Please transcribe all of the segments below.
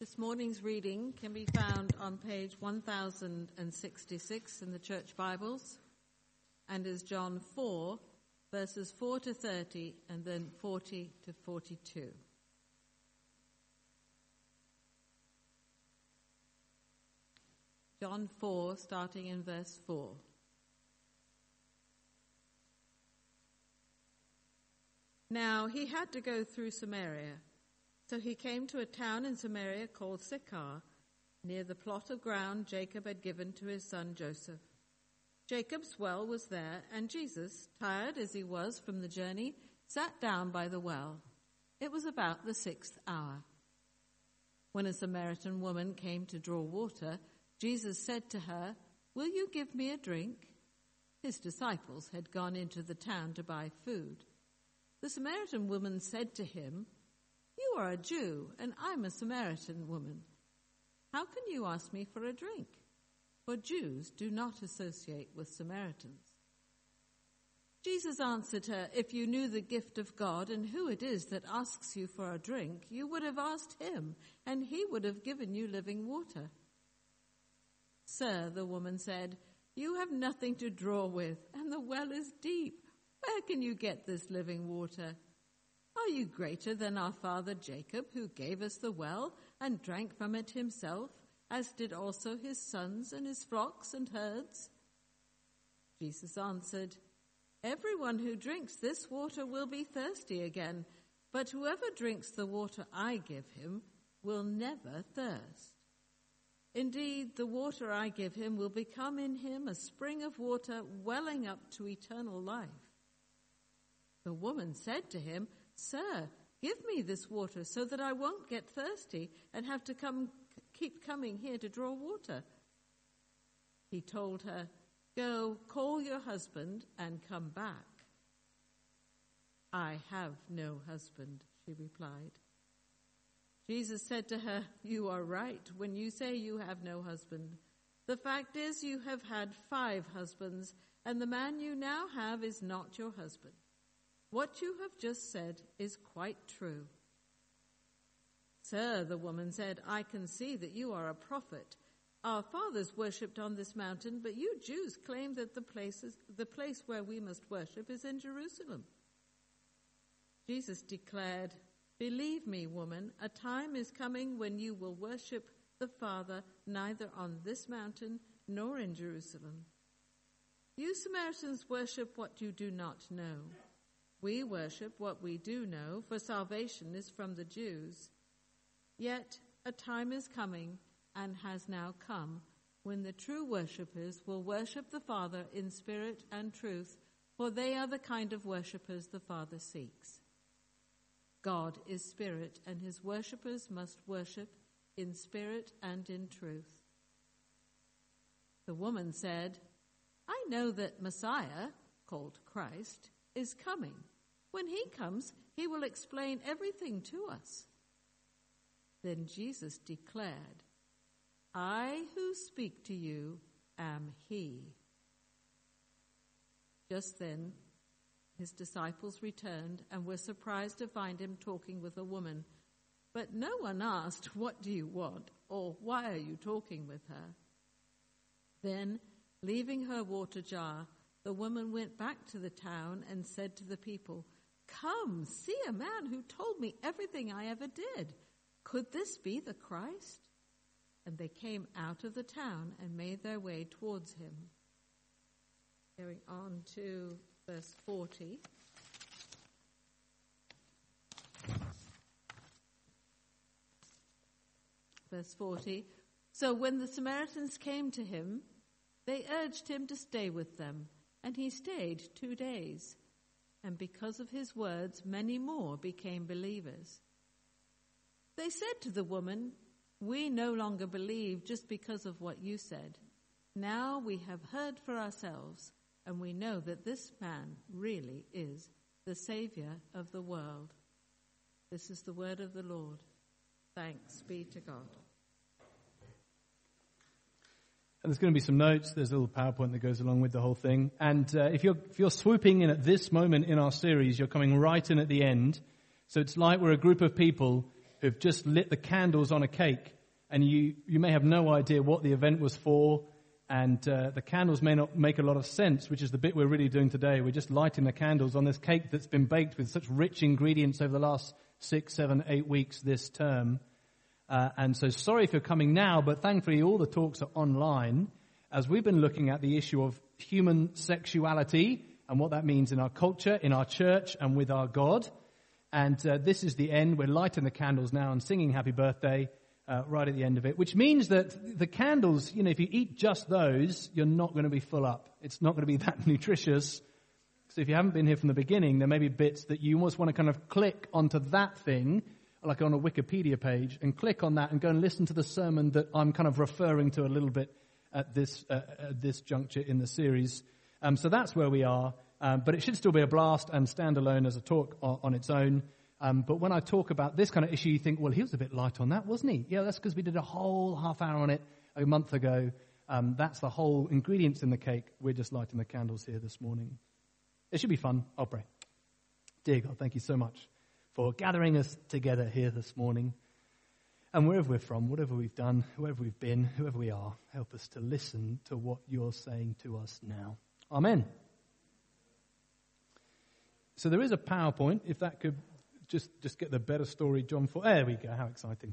This morning's reading can be found on page 1066 in the Church Bibles and is John 4, verses 4 to 30 and then 40 to 42. John 4, starting in verse 4. Now he had to go through Samaria. So he came to a town in Samaria called Sychar, near the plot of ground Jacob had given to his son Joseph. Jacob's well was there, and Jesus, tired as he was from the journey, sat down by the well. It was about the 6th hour. When a Samaritan woman came to draw water, Jesus said to her, "Will you give me a drink?" His disciples had gone into the town to buy food. The Samaritan woman said to him, "You are a Jew, and I'm a Samaritan woman. How can you ask me for a drink?" For Jews do not associate with Samaritans. Jesus answered her, "If you knew the gift of God and who it is that asks you for a drink, you would have asked him, and he would have given you living water." "Sir," the woman said, "you have nothing to draw with, and the well is deep. Where can you get this living water? Are you greater than our father Jacob, who gave us the well and drank from it himself, as did also his sons and his flocks and herds?" Jesus answered, "Everyone who drinks this water will be thirsty again, but whoever drinks the water I give him will never thirst. Indeed, the water I give him will become in him a spring of water welling up to eternal life." The woman said to him, "Sir, give me this water so that I won't get thirsty and have to keep coming here to draw water." He told her, "Go, call your husband and come back." "I have no husband," she replied. Jesus said to her, "You are right when you say you have no husband. The fact is you have had 5 husbands, and the man you now have is not your husband. What you have just said is quite true." "Sir," the woman said, "I can see that you are a prophet. Our fathers worshipped on this mountain, but you Jews claim that the place where we must worship is in Jerusalem." Jesus declared, "Believe me, woman, a time is coming when you will worship the Father neither on this mountain nor in Jerusalem. You Samaritans worship what you do not know. We worship what we do know, for salvation is from the Jews. Yet a time is coming, and has now come, when the true worshippers will worship the Father in spirit and truth, for they are the kind of worshippers the Father seeks. God is spirit, and his worshippers must worship in spirit and in truth." The woman said, "I know that Messiah, called Christ, is coming. When he comes, he will explain everything to us." Then Jesus declared, "I who speak to you am he." Just then, his disciples returned and were surprised to find him talking with a woman. But no one asked, "What do you want?" or "Why are you talking with her?" Then, leaving her water jar, the woman went back to the town and said to the people, "Come, see a man who told me everything I ever did. Could this be the Christ?" And they came out of the town and made their way towards him. Going on to verse 40. Verse 40. So when the Samaritans came to him, they urged him to stay with them, and he stayed 2 days. And because of his words, many more became believers. They said to the woman, "We no longer believe just because of what you said. Now we have heard for ourselves, and we know that this man really is the Savior of the world." This is the word of the Lord. Thanks be to God. And there's going to be some notes. There's a little PowerPoint that goes along with the whole thing. And if you're swooping in at this moment in our series, you're coming right in at the end. So it's like we're a group of people who've just lit the candles on a cake, and you may have no idea what the event was for, and the candles may not make a lot of sense, which is the bit we're really doing today. We're just lighting the candles on this cake that's been baked with such rich ingredients over the last 6, 7, 8 weeks this term. And so sorry if you're coming now, but thankfully all the talks are online, as we've been looking at the issue of human sexuality and what that means in our culture, in our church, and with our God. And this is the end. We're lighting the candles now and singing Happy Birthday right at the end of it, which means that the candles, if you eat just those, you're not going to be full up. It's not going to be that nutritious. So if you haven't been here from the beginning, there may be bits that you almost want to kind of click onto that thing, like on a Wikipedia page, and click on that and go and listen to the sermon that I'm kind of referring to a little bit at this juncture in the series. So that's where we are. But it should still be a blast and stand alone as a talk on its own. But when I talk about this kind of issue, you think, well, he was a bit light on that, wasn't he? Yeah, that's because we did a whole half hour on it a month ago. That's the whole ingredients in the cake. We're just lighting the candles here this morning. It should be fun. I'll pray. Dear God, thank you so much for gathering us together here this morning. And wherever we're from, whatever we've done, wherever we've been, whoever we are, help us to listen to what you're saying to us now. Amen. So there is a PowerPoint, if that could just get the better story, John 4. There we go, how exciting.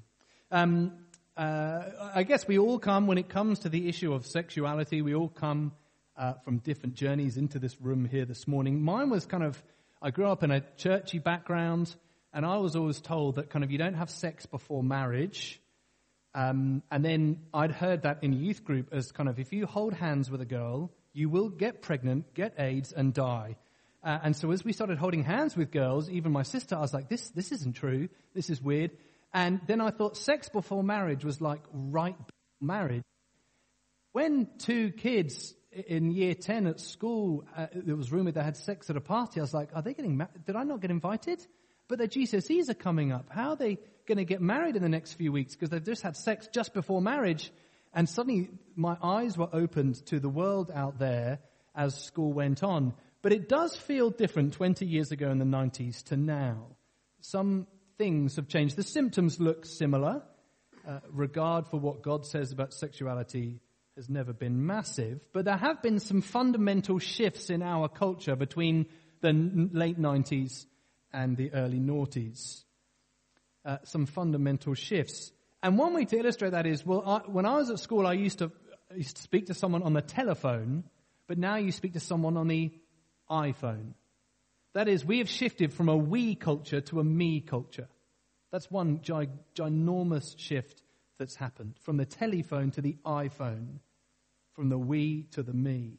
I guess we all come, when it comes to the issue of sexuality, we all come from different journeys into this room here this morning. Mine was I grew up in a churchy background, and I was always told that you don't have sex before marriage. And then I'd heard that in youth group as if you hold hands with a girl, you will get pregnant, get AIDS, and die. And so as we started holding hands with girls, even my sister, I was like, this isn't true. This is weird. And then I thought sex before marriage was like right marriage. When 2 kids in year 10 at school, there was rumored they had sex at a party, I was like, are they getting married? Did I not get invited? But their GCSEs are coming up. How are they going to get married in the next few weeks? Because they've just had sex just before marriage. And suddenly my eyes were opened to the world out there as school went on. But it does feel different 20 years ago in the 90s to now. Some things have changed. The symptoms look similar. Regard for what God says about sexuality has never been massive. But there have been some fundamental shifts in our culture between the late 90s and the early noughties. Some fundamental shifts. And one way to illustrate that is, when I was at school, I used to speak to someone on the telephone, but now you speak to someone on the iPhone. That is, we have shifted from a we culture to a me culture. That's one ginormous shift that's happened. From the telephone to the iPhone. From the we to the me.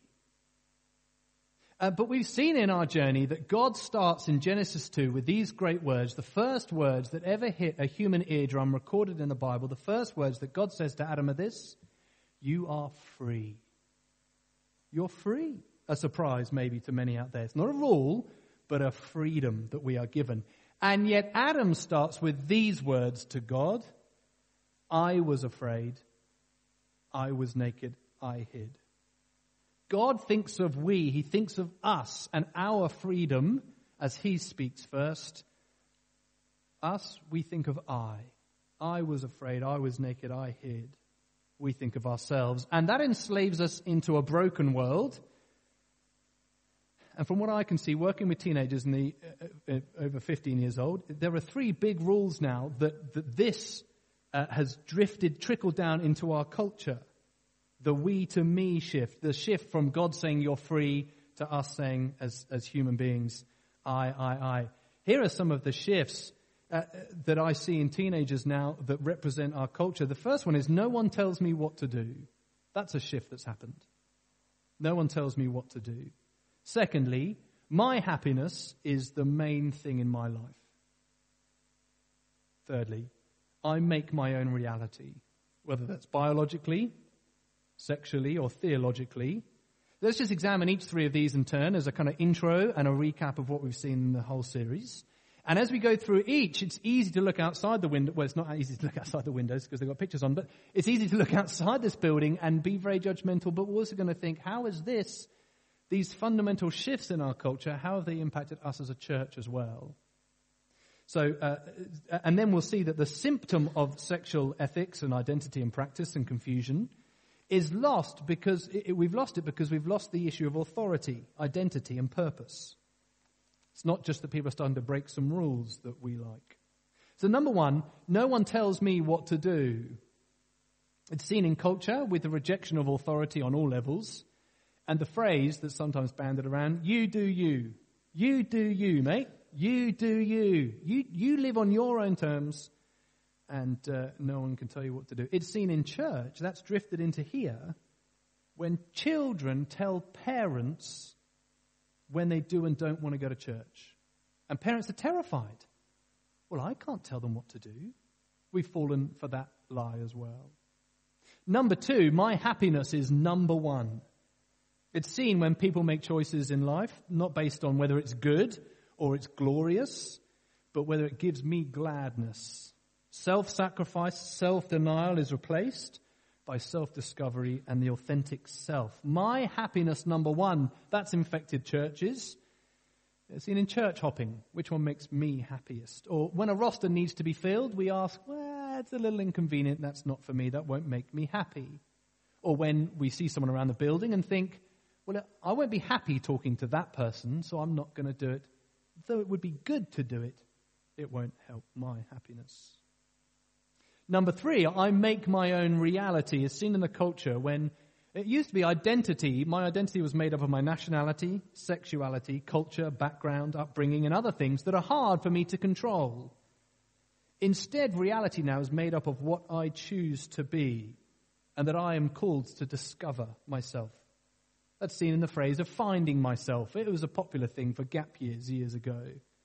But we've seen in our journey that God starts in Genesis 2 with these great words, the first words that ever hit a human eardrum recorded in the Bible. The first words that God says to Adam are this: you are free. You're free. A surprise maybe to many out there. It's not a rule, but a freedom that we are given. And yet Adam starts with these words to God: I was afraid, I was naked, I hid. God thinks of we, he thinks of us and our freedom as he speaks first. Us, we think of I. I was afraid, I was naked, I hid. We think of ourselves. And that enslaves us into a broken world. And from what I can see, working with teenagers over 15 years old, there are 3 big rules now that this has trickled down into our culture. The we to me shift, the shift from God saying you're free to us saying as human beings, I. Here are some of the shifts that I see in teenagers now that represent our culture. The first one is no one tells me what to do. That's a shift that's happened. No one tells me what to do. Secondly, my happiness is the main thing in my life. Thirdly, I make my own reality, whether that's biologically, sexually, or theologically. Let's just examine each 3 of these in turn as a kind of intro and a recap of what we've seen in the whole series. And as we go through each, it's easy to look outside the window. Well, it's not easy to look outside the windows because they've got pictures on, but it's easy to look outside this building and be very judgmental, but we're also going to think, how is these fundamental shifts in our culture, how have they impacted us as a church as well? So, and then we'll see that the symptom of sexual ethics and identity and practice and confusion is lost because we've lost it because we've lost the issue of authority, identity, and purpose. It's not just that people are starting to break some rules that we like. So number one, no one tells me what to do. It's seen in culture with the rejection of authority on all levels, and the phrase that's sometimes banded around, you do you. You do you, mate. You do you. You live on your own terms, and no one can tell you what to do. It's seen in church. That's drifted into here when children tell parents when they do and don't want to go to church. And parents are terrified. Well, I can't tell them what to do. We've fallen for that lie as well. Number two, my happiness is number one. It's seen when people make choices in life, not based on whether it's good or it's glorious, but whether it gives me gladness. Self-sacrifice, self-denial is replaced by self-discovery and the authentic self. My happiness, number one, that's infected churches. It's seen in church hopping. Which one makes me happiest? Or when a roster needs to be filled, we ask, well, it's a little inconvenient. That's not for me. That won't make me happy. Or when we see someone around the building and think, well, I won't be happy talking to that person, so I'm not going to do it. Though it would be good to do it, it won't help my happiness. Number three, I make my own reality. It's seen in the culture when it used to be identity. My identity was made up of my nationality, sexuality, culture, background, upbringing, and other things that are hard for me to control. Instead, reality now is made up of what I choose to be and that I am called to discover myself. That's seen in the phrase of finding myself. It was a popular thing for gap years ago.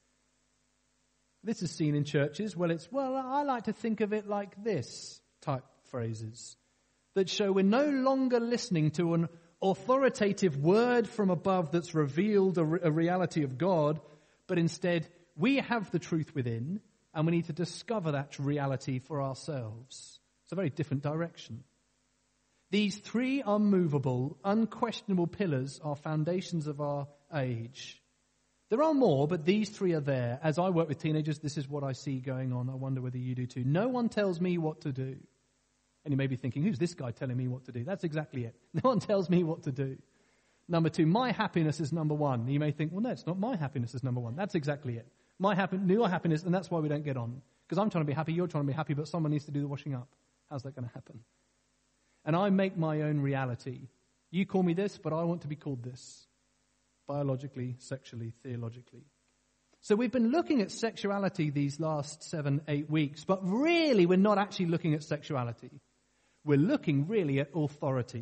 This is seen in churches. Well, I like to think of it like this type phrases that show we're no longer listening to an authoritative word from above that's revealed a reality of God, but instead we have the truth within and we need to discover that reality for ourselves. It's a very different direction. These three unmovable, unquestionable pillars are foundations of our age. There are more, but these three are there. As I work with teenagers, this is what I see going on. I wonder whether you do too. No one tells me what to do. And you may be thinking, who's this guy telling me what to do? That's exactly it. No one tells me what to do. Number two, my happiness is number one. You may think, well, no, it's not my happiness is number one. That's exactly it. Your happiness, and that's why we don't get on. Because I'm trying to be happy, you're trying to be happy, but someone needs to do the washing up. How's that going to happen? And I make my own reality. You call me this, but I want to be called this. Biologically, sexually, theologically. So we've been looking at sexuality these last 7-8 weeks, but really we're not actually looking at sexuality. We're looking really at authority.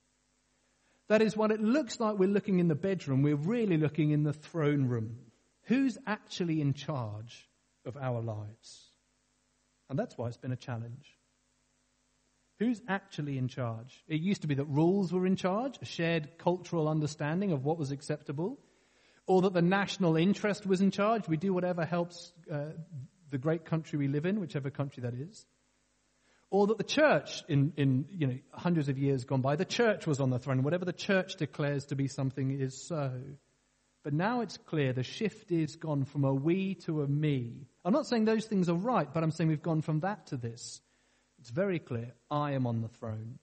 That is, what it looks like we're looking in the bedroom, we're really looking in the throne room. Who's actually in charge of our lives? And that's why it's been a challenge. Who's actually in charge? It used to be that rules were in charge, a shared cultural understanding of what was acceptable, or that the national interest was in charge. We do whatever helps the great country we live in, whichever country that is. Or that the church, in hundreds of years gone by, the church was on the throne. Whatever the church declares to be something is so. But now it's clear the shift is gone from a we to a me. I'm not saying those things are right, but I'm saying we've gone from that to this. It's very clear, I am on the throne.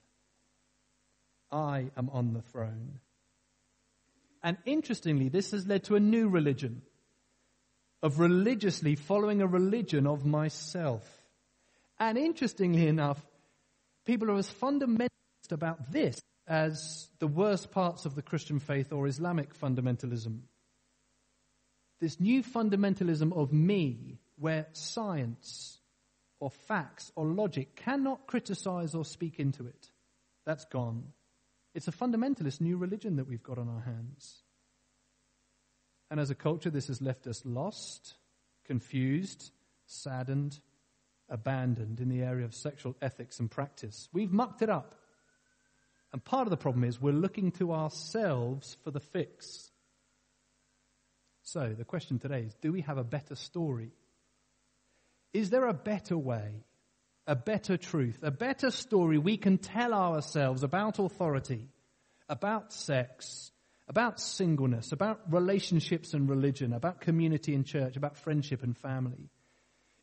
I am on the throne. And interestingly, this has led to a new religion, of religiously following a religion of myself. And interestingly enough, people are as fundamentalist about this as the worst parts of the Christian faith or Islamic fundamentalism. This new fundamentalism of me, where science or facts or logic cannot criticize or speak into it. That's gone. It's a fundamentalist new religion that we've got on our hands. And as a culture, this has left us lost, confused, saddened, abandoned in the area of sexual ethics and practice. We've mucked it up. And part of the problem is we're looking to ourselves for the fix. So the question today is, do we have a better story? Is there a better way, a better truth, a better story we can tell ourselves about authority, about sex, about singleness, about relationships and religion, about community and church, about friendship and family?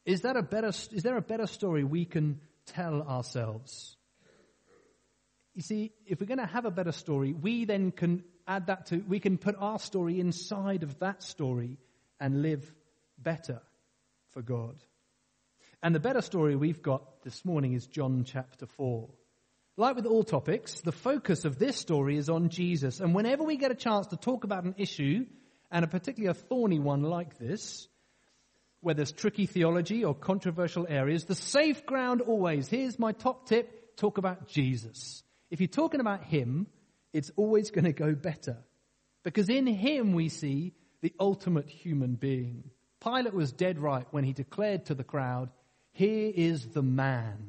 Is there a better story we can tell ourselves? You see, if we're going to have a better story, we then can add that to, we can put our story inside of that story and live better for God. And the better story we've got this morning is John chapter 4. Like with all topics, the focus of this story is on Jesus. And whenever we get a chance to talk about an issue, and a particularly a thorny one like this, where there's tricky theology or controversial areas, the safe ground always, here's my top tip, talk about Jesus. If you're talking about him, it's always going to go better. Because in him we see the ultimate human being. Pilate was dead right when he declared to the crowd, here is the man.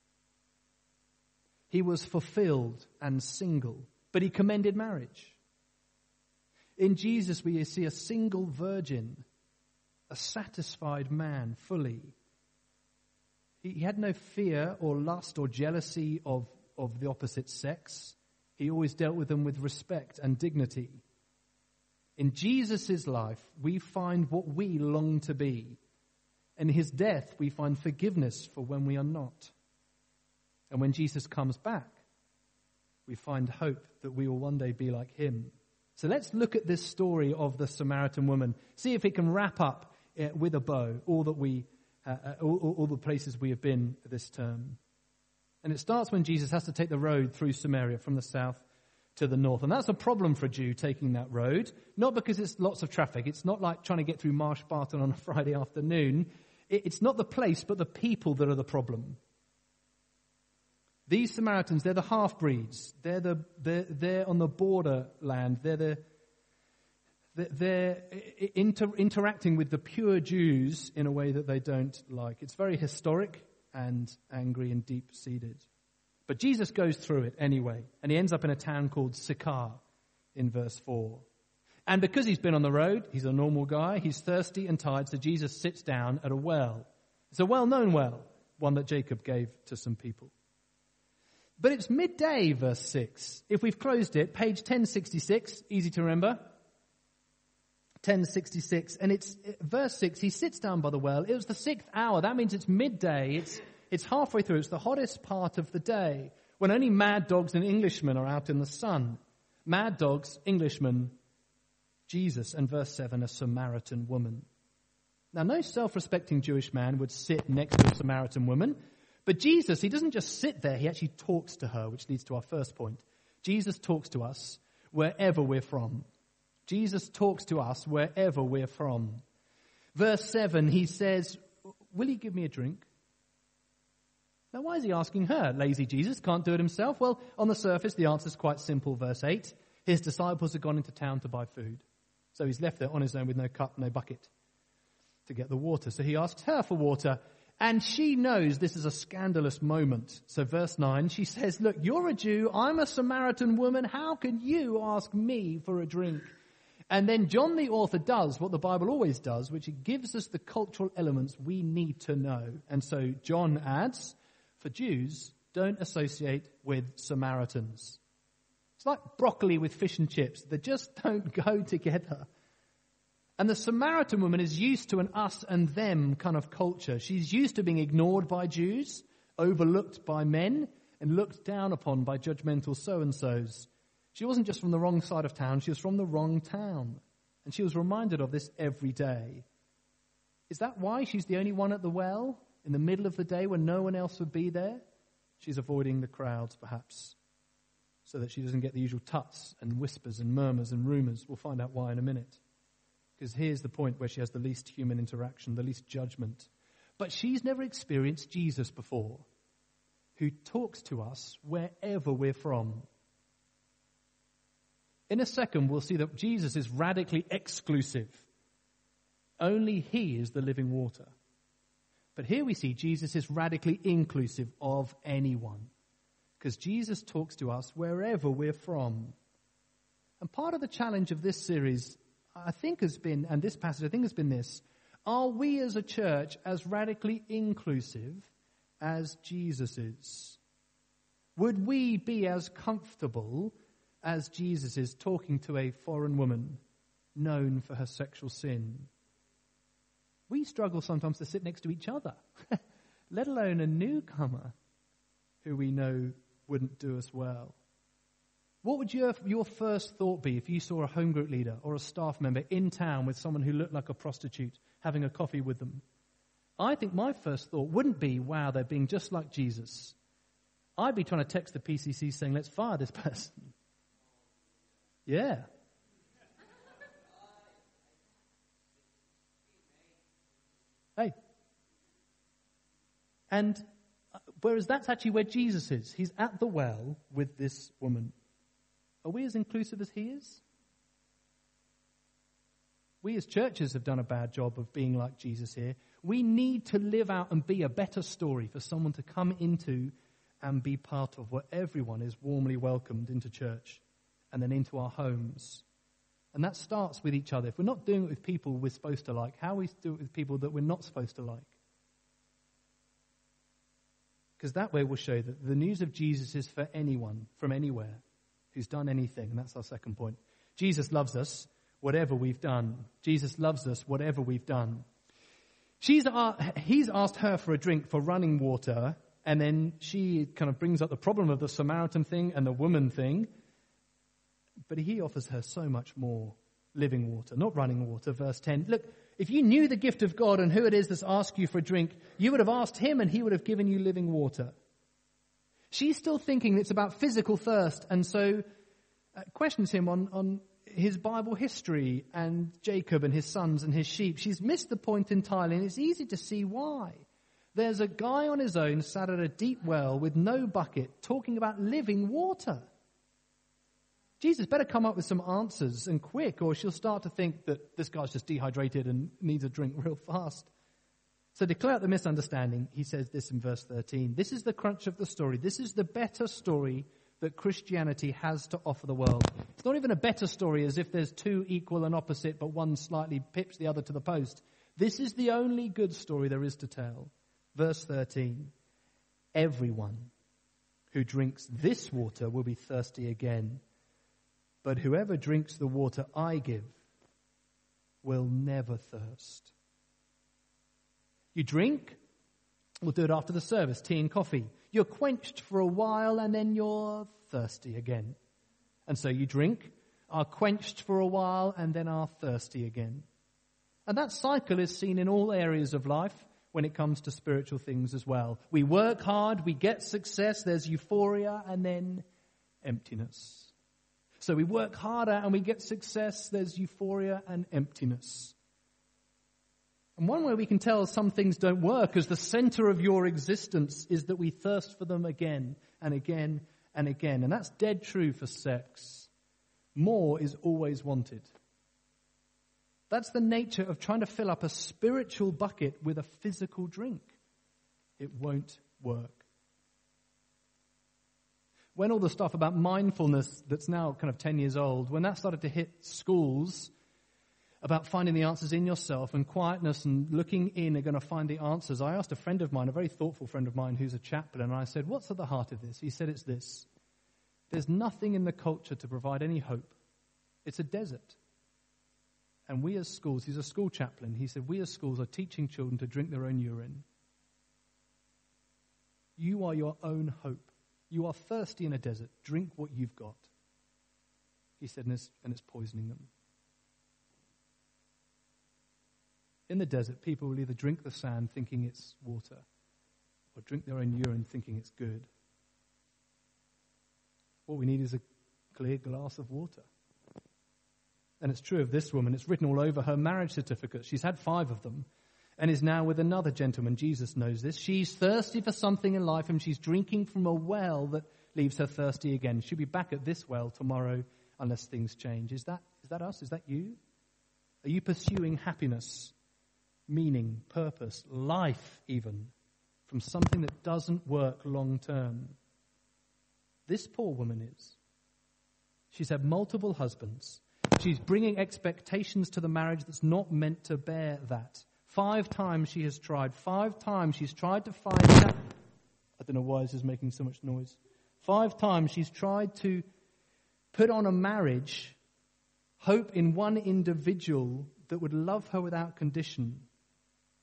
He was fulfilled and single, but he commended marriage. In Jesus we see a single virgin, a satisfied man fully. He had no fear or lust or jealousy of the opposite sex. He always dealt with them with respect and dignity. In Jesus' life, we find what we long to be. In his death, we find forgiveness for when we are not. And when Jesus comes back, we find hope that we will one day be like him. So let's look at this story of the Samaritan woman. See if it can wrap up with a bow all the places we have been this term. And it starts when Jesus has to take the road through Samaria from the south to the north. And that's a problem for a Jew taking that road, not because it's lots of traffic. It's not like trying to get through Marsh Barton on a Friday afternoon. It's not the place, but the people that are the problem. These Samaritans, they're the half-breeds. They're on the borderland. They're interacting with the pure Jews in a way that they don't like. It's very historic and angry and deep-seated. But Jesus goes through it anyway, and he ends up in a town called Sychar in verse 4. And because he's been on the road, he's a normal guy, he's thirsty and tired, so Jesus sits down at a well. It's a well-known well, one that Jacob gave to some people. But it's midday, verse 6. If we've closed it, page 1066, easy to remember. 1066, and it's verse 6, he sits down by the well. It was the 6th hour. That means it's midday. It's halfway through. It's the hottest part of the day when only mad dogs and Englishmen are out in the sun. Mad dogs, Englishmen, Jesus, and verse 7, a Samaritan woman. Now, no self-respecting Jewish man would sit next to a Samaritan woman, but Jesus, he doesn't just sit there, he actually talks to her, which leads to our first point. Jesus talks to us wherever we're from. Jesus talks to us wherever we're from. Verse 7, he says, will you give me a drink? Now, why is he asking her? Lazy Jesus can't do it himself. Well, on the surface, the answer is quite simple. Verse 8, his disciples had gone into town to buy food. So he's left there on his own with no cup, no bucket to get the water. So he asks her for water, and she knows this is a scandalous moment. So verse 9, she says, look, you're a Jew, I'm a Samaritan woman. How can you ask me for a drink? And then John the author does what the Bible always does, which it gives us the cultural elements we need to know. And so John adds, for Jews, don't associate with Samaritans. It's like broccoli with fish and chips. They just don't go together. And the Samaritan woman is used to an us and them kind of culture. She's used to being ignored by Jews, overlooked by men, and looked down upon by judgmental so-and-sos. She wasn't just from the wrong side of town, she was from the wrong town. And she was reminded of this every day. Is that why she's the only one at the well in the middle of the day when no one else would be there? She's avoiding the crowds, perhaps, so that she doesn't get the usual tuts and whispers and murmurs and rumors. We'll find out why in a minute. Because here's the point where she has the least human interaction, the least judgment. But she's never experienced Jesus before, who talks to us wherever we're from. In a second, we'll see that Jesus is radically exclusive. Only he is the living water. But here we see Jesus is radically inclusive of anyone, because Jesus talks to us wherever we're from. And part of the challenge of this series, I think has been, and this passage I think has been this, are we as a church as radically inclusive as Jesus is? Would we be as comfortable as Jesus is talking to a foreign woman known for her sexual sin? We struggle sometimes to sit next to each other, let alone a newcomer who we know wouldn't do us well. What would your first thought be if you saw a home group leader or a staff member in town with someone who looked like a prostitute having a coffee with them? I think my first thought wouldn't be, wow, they're being just like Jesus. I'd be trying to text the PCC saying, let's fire this person. Yeah. Hey. And whereas that's actually where Jesus is. He's at the well with this woman. Are we as inclusive as he is? We as churches have done a bad job of being like Jesus here. We need to live out and be a better story for someone to come into and be part of, where everyone is warmly welcomed into church and then into our homes. And that starts with each other. If we're not doing it with people we're supposed to like, how we do it with people that we're not supposed to like? Because that way we'll show that the news of Jesus is for anyone, from anywhere, who's done anything. And that's our second point. Jesus loves us, whatever we've done. Jesus loves us, whatever we've done. He's asked her for a drink, for running water, and then she kind of brings up the problem of the Samaritan thing and the woman thing. But he offers her so much more: living water, not running water. Verse 10. Look, if you knew the gift of God and who it is that's asked you for a drink, you would have asked him and he would have given you living water. She's still thinking it's about physical thirst, and so questions him on his Bible history and Jacob and his sons and his sheep. She's missed the point entirely, and it's easy to see why. There's a guy on his own sat at a deep well with no bucket talking about living water. Jesus better come up with some answers, and quick, or she'll start to think that this guy's just dehydrated and needs a drink real fast. So to clear up the misunderstanding, he says this in verse 13. This is the crunch of the story. This is the better story that Christianity has to offer the world. It's not even a better story as if there's two equal and opposite, but one slightly pips the other to the post. This is the only good story there is to tell. Verse 13. Everyone who drinks this water will be thirsty again. But whoever drinks the water I give will never thirst. You drink, we'll do it after the service, tea and coffee. You're quenched for a while and then you're thirsty again. And so you drink, are quenched for a while and then are thirsty again. And that cycle is seen in all areas of life when it comes to spiritual things as well. We work hard, we get success, there's euphoria and then emptiness. So we work harder and we get success, there's euphoria and emptiness. And one way we can tell some things don't work as the center of your existence is that we thirst for them again and again and again. And that's dead true for sex. More is always wanted. That's the nature of trying to fill up a spiritual bucket with a physical drink. It won't work. When all the stuff about mindfulness that's now kind of 10 years old, when that started to hit schools, about finding the answers in yourself and quietness and looking in are going to find the answers. I asked a friend of mine, a very thoughtful friend of mine who's a chaplain, and I said, what's at the heart of this? He said it's this. There's nothing in the culture to provide any hope. It's a desert. And we as schools, he's a school chaplain, he said, we as schools are teaching children to drink their own urine. You are your own hope. You are thirsty in a desert. Drink what you've got. He said, and it's poisoning them. In the desert, people will either drink the sand thinking it's water or drink their own urine thinking it's good. What we need is a clear glass of water. And it's true of this woman. It's written all over her marriage certificate. She's had 5 of them and is now with another gentleman. Jesus knows this. She's thirsty for something in life and she's drinking from a well that leaves her thirsty again. She'll be back at this well tomorrow unless things change. Is that us? Is that you? Are you pursuing happiness, meaning, purpose, life even, from something that doesn't work long term? This poor woman is. She's had multiple husbands. She's bringing expectations to the marriage that's not meant to bear that. 5 times she has tried. 5 times she's tried to find that. I don't know why this is making so much noise. 5 times she's tried to put on a marriage, hope in one individual that would love her without condition.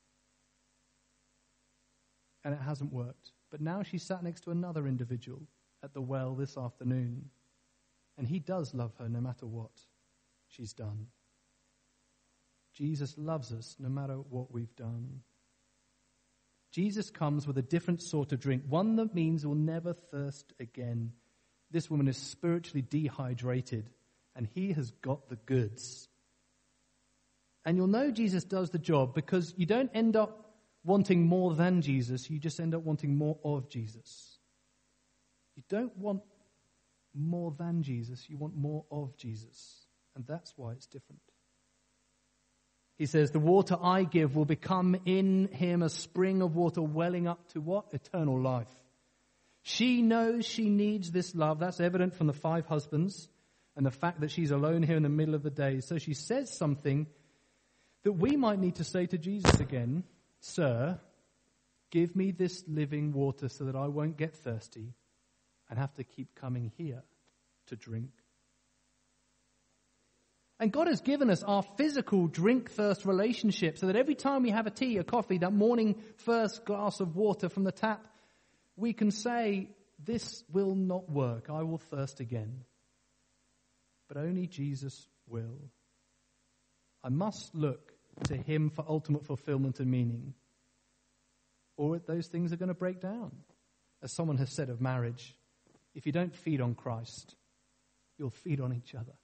and it hasn't worked. But now she sat next to another individual at the well this afternoon, and he does love her no matter what she's done. Jesus loves us no matter what we've done. Jesus comes with a different sort of drink, one that means we'll never thirst again. This woman is spiritually dehydrated, and he has got the goods. And you'll know Jesus does the job because you don't end up wanting more than Jesus, you just end up wanting more of Jesus. You don't want more than Jesus, you want more of Jesus. And that's why it's different. He says, the water I give will become in him a spring of water welling up to what? Eternal life. She knows she needs this love. That's evident from the 5 husbands and the fact that she's alone here in the middle of the day. So she says something that we might need to say to Jesus again. Sir, give me this living water so that I won't get thirsty and have to keep coming here to drink. And God has given us our physical drink-thirst relationship so that every time we have a tea, a coffee, that morning first glass of water from the tap, we can say, this will not work. I will thirst again. But only Jesus will. I must look to him for ultimate fulfillment and meaning, or those things are going to break down. As someone has said of marriage, if you don't feed on Christ, you'll feed on each other.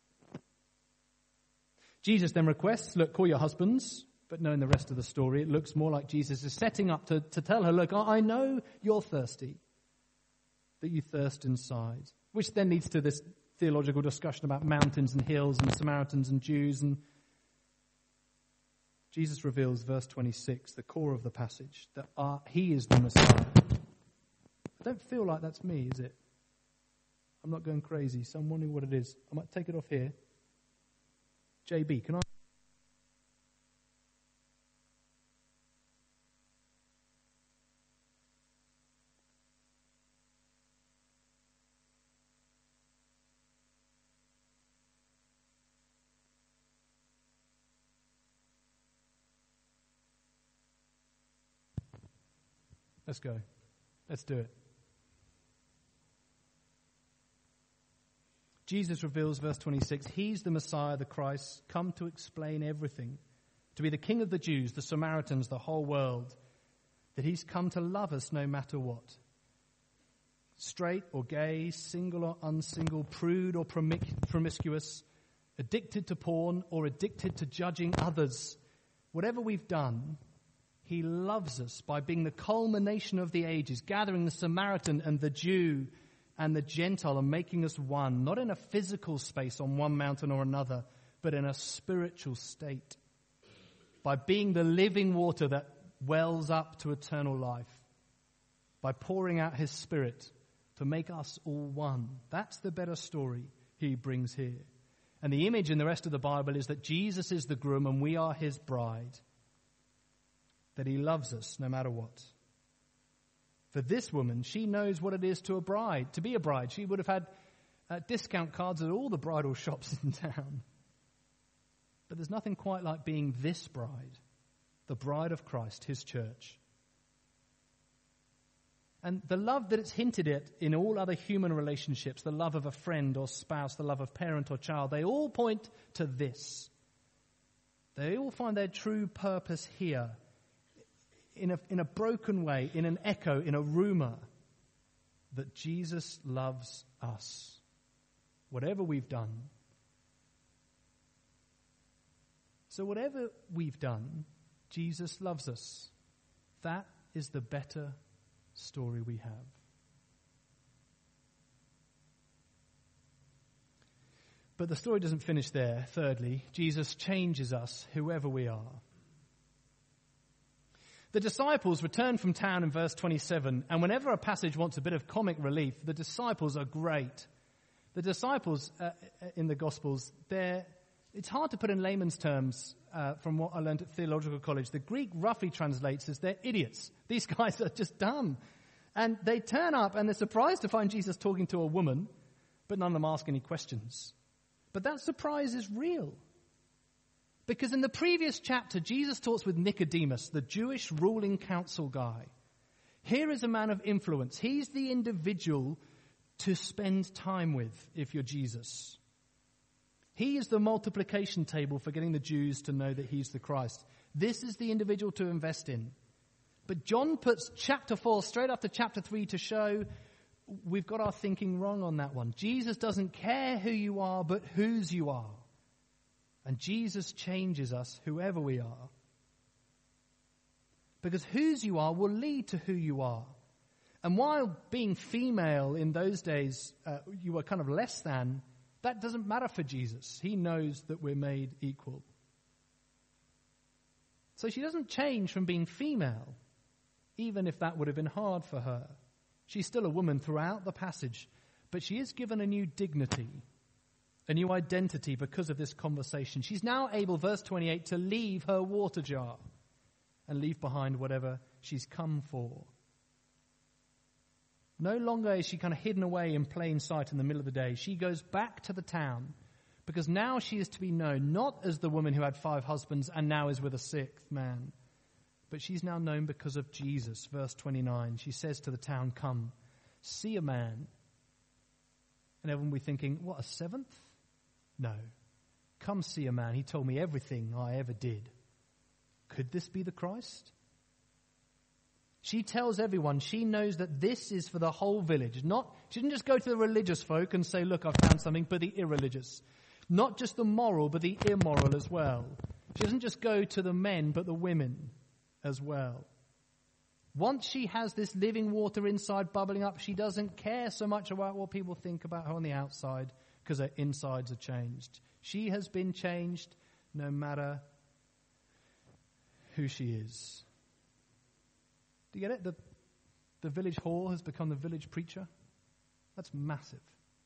Jesus then requests, look, call your husbands, but knowing the rest of the story, it looks more like Jesus is setting up to tell her, look, I know you're thirsty, that you thirst inside, which then leads to this theological discussion about mountains and hills and Samaritans and Jews. And Jesus reveals, verse 26, the core of the passage, that he is the Messiah. I don't feel like that's me, is it? I'm not going crazy, so I'm wondering what it is. I might take it off here. JB, can I? Let's go. Let's do it. Jesus reveals, verse 26, he's the Messiah, the Christ, come to explain everything, to be the King of the Jews, the Samaritans, the whole world, that he's come to love us no matter what. Straight or gay, single or unsingle, prude or promiscuous, addicted to porn or addicted to judging others. Whatever we've done, he loves us by being the culmination of the ages, gathering the Samaritan and the Jew and the Gentile and making us one, not in a physical space on one mountain or another, but in a spiritual state. By being the living water that wells up to eternal life. By pouring out his Spirit to make us all one. That's the better story he brings here. And the image in the rest of the Bible is that Jesus is the groom and we are his bride. That he loves us no matter what. For this woman, she knows what it is to be a bride. She would have had discount cards at all the bridal shops in town. But there's nothing quite like being this bride, the bride of Christ, his church. And the love that it's hinted at in all other human relationships, the love of a friend or spouse, the love of parent or child, they all point to this. They all find their true purpose here. In a broken way, in an echo, in a rumor, that Jesus loves us, whatever we've done. So whatever we've done, Jesus loves us. That is the better story we have. But the story doesn't finish there. Thirdly, Jesus changes us, whoever we are. The disciples return from town in verse 27, and whenever a passage wants a bit of comic relief, the disciples are great. The disciples in the Gospels, it's hard to put in layman's terms from what I learned at theological college. The Greek roughly translates as they're idiots. These guys are just dumb. And they turn up and they're surprised to find Jesus talking to a woman, but none of them ask any questions. But that surprise is real. Because in the previous chapter, Jesus talks with Nicodemus, the Jewish ruling council guy. Here is a man of influence. He's the individual to spend time with if you're Jesus. He is the multiplication table for getting the Jews to know that he's the Christ. This is the individual to invest in. But John puts chapter 4 straight after chapter 3 to show we've got our thinking wrong on that one. Jesus doesn't care who you are, but whose you are. And Jesus changes us, whoever we are. Because whose you are will lead to who you are. And while being female in those days, you were kind of less than, that doesn't matter for Jesus. He knows that we're made equal. So she doesn't change from being female, even if that would have been hard for her. She's still a woman throughout the passage, but she is given a new dignity, a new identity because of this conversation. She's now able, verse 28, to leave her water jar and leave behind whatever she's come for. No longer is she kind of hidden away in plain sight in the middle of the day. She goes back to the town because now she is to be known not as the woman who had 5 husbands and now is with a 6th man, but she's now known because of Jesus. Verse 29, she says to the town, come, see a man. And everyone will be thinking, what, a 7th? No. Come see a man. He told me everything I ever did. Could this be the Christ? She tells everyone she knows that this is for the whole village. She didn't just go to the religious folk and say, look, I've found something, but the irreligious. Not just the moral, but the immoral as well. She doesn't just go to the men, but the women as well. Once she has this living water inside bubbling up, she doesn't care so much about what people think about her on the outside because her insides are changed. She has been changed no matter who she is. Do you get it? The village hall has become the village preacher. That's massive.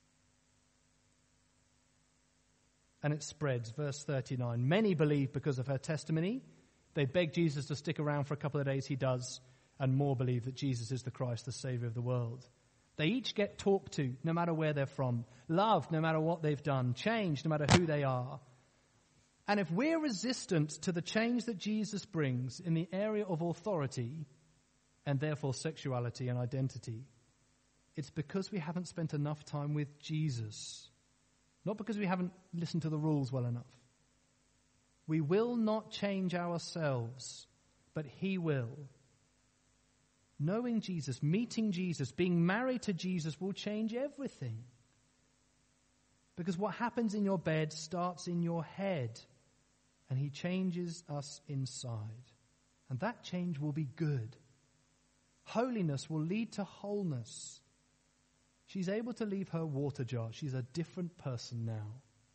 And it spreads. Verse 39. Many believe because of her testimony. They beg Jesus to stick around for a couple of days. He does. And more believe that Jesus is the Christ, the Savior of the world. They each get talked to, no matter where they're from. Loved, no matter what they've done. Changed, no matter who they are. And if we're resistant to the change that Jesus brings in the area of authority, and therefore sexuality and identity, it's because we haven't spent enough time with Jesus. Not because we haven't listened to the rules well enough. We will not change ourselves, but he will. Knowing Jesus, meeting Jesus, being married to Jesus will change everything. Because what happens in your bed starts in your head, and he changes us inside. And that change will be good. Holiness will lead to wholeness. She's able to leave her water jar. She's a different person now.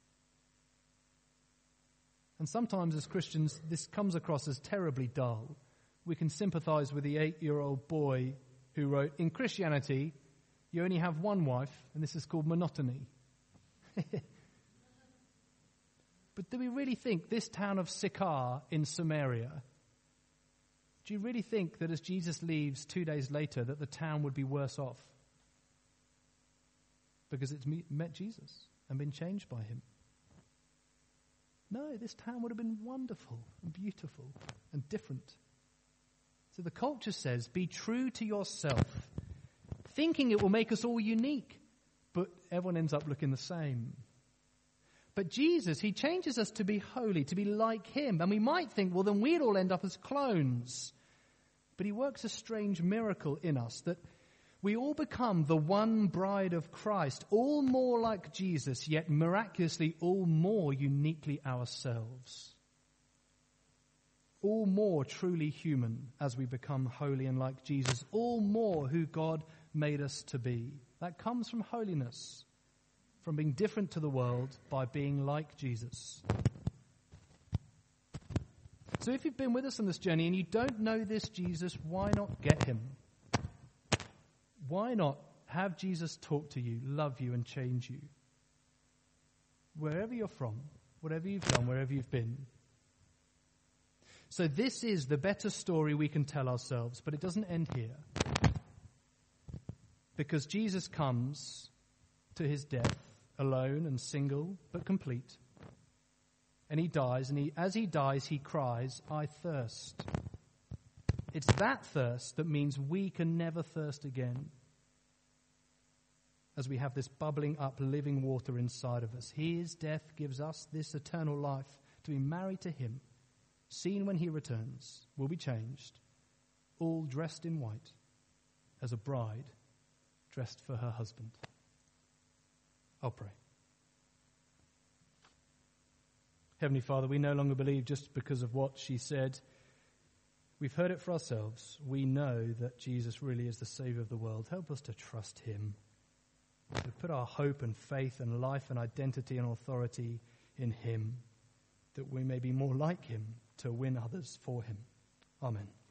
And sometimes as Christians, this comes across as terribly dull. We can sympathize with the 8-year-old boy who wrote, in Christianity, you only have one wife, and this is called monotony. But do we really think this town of Sychar in Samaria, do you really think that as Jesus leaves 2 days later that the town would be worse off? Because it's met Jesus and been changed by him. No, this town would have been wonderful and beautiful and different. So the culture says, be true to yourself, thinking it will make us all unique, but everyone ends up looking the same. But Jesus, he changes us to be holy, to be like him. And we might think, well, then we'd all end up as clones. But he works a strange miracle in us that we all become the one bride of Christ, all more like Jesus, yet miraculously all more uniquely ourselves. All more truly human as we become holy and like Jesus, all more who God made us to be. That comes from holiness, from being different to the world by being like Jesus. So if you've been with us on this journey and you don't know this Jesus, why not get him? Why not have Jesus talk to you, love you, and change you? Wherever you're from, whatever you've done, wherever you've been. So this is the better story we can tell ourselves, but it doesn't end here. Because Jesus comes to his death alone and single, but complete. And he dies, and as he dies, he cries, I thirst. It's that thirst that means we can never thirst again, as we have this bubbling up living water inside of us. His death gives us this eternal life, to be married to him, seen when he returns, will be changed, all dressed in white, as a bride dressed for her husband. I'll pray. Heavenly Father, we no longer believe just because of what she said. We've heard it for ourselves. We know that Jesus really is the Savior of the world. Help us to trust him, to put our hope and faith and life and identity and authority in him, that we may be more like him, to win others for him. Amen.